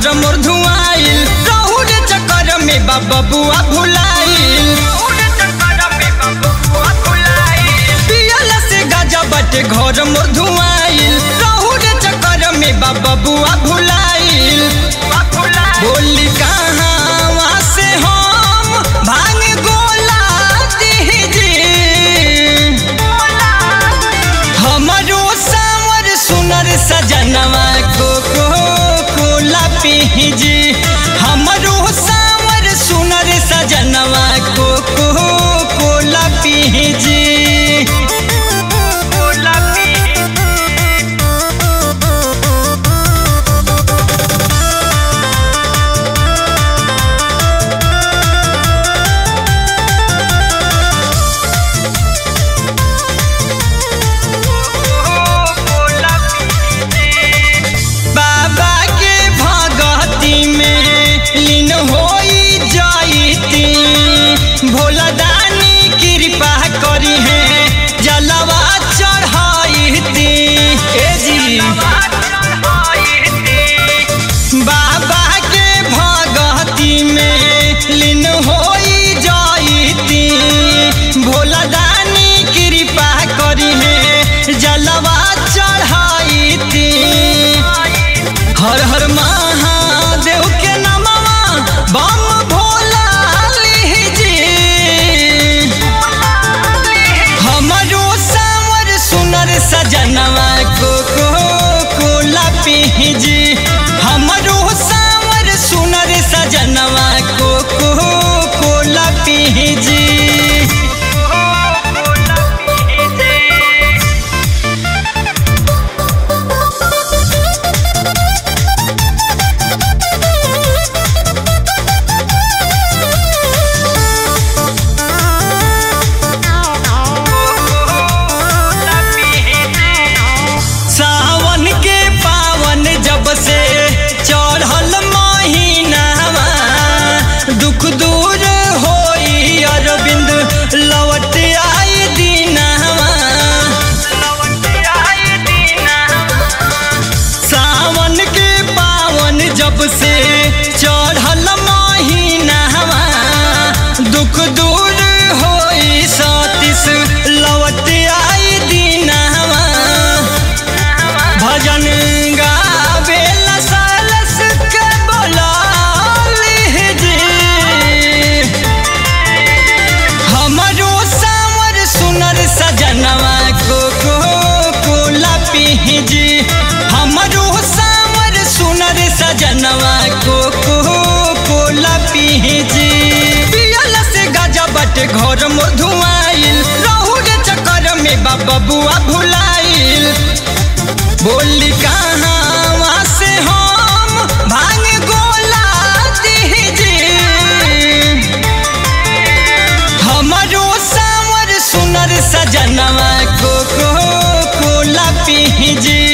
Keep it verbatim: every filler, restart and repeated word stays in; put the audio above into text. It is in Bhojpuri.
घर मोर धुआइल रहू रे चक्कर में बाबा बुआ भुलाइल पियला से गाजा बाटे घर मोर धुआइल रहू रे चक्कर में बाबा बुआ भुलाइल बोली कहाँ से हम भांग गोला दीजिए हमारो सावर सुनर सजनवा को को कोला पीजी हमारो सावर सुनर सजनवा को को कोला पीजी भोला दानी कृपा करी है जलवा चढ़ाईती ए जी बाबा के भगती में लीन होई जाईती भोला दानी कृपा करी है जलवा चढ़ाईती हर हर महादेव के नमवा बम भोला सजनवा को को कोला पीजी हमारो सावर सुनर सजनवा को को कोला पीजी से चढ़ल महीनावा दुख दूर होई अरविंद लौट आई दीनावा सावन के पावन जब से चढ़ल महीनावा दुख दूर होई सतीश लौट आई दीनावा भजन गा सजनवा को को कोला पीजी हमारो सावर सुनर सजनवा को को कोला पीजी पियला से गाजा बाटे घर मोर धुआइल रहू रे चक्कर में बाबा बुआ भुलाइल बोली कहाँ से हम भांग गोला दीजिए हमारो सुनर सजनवा को को कोला पीजी।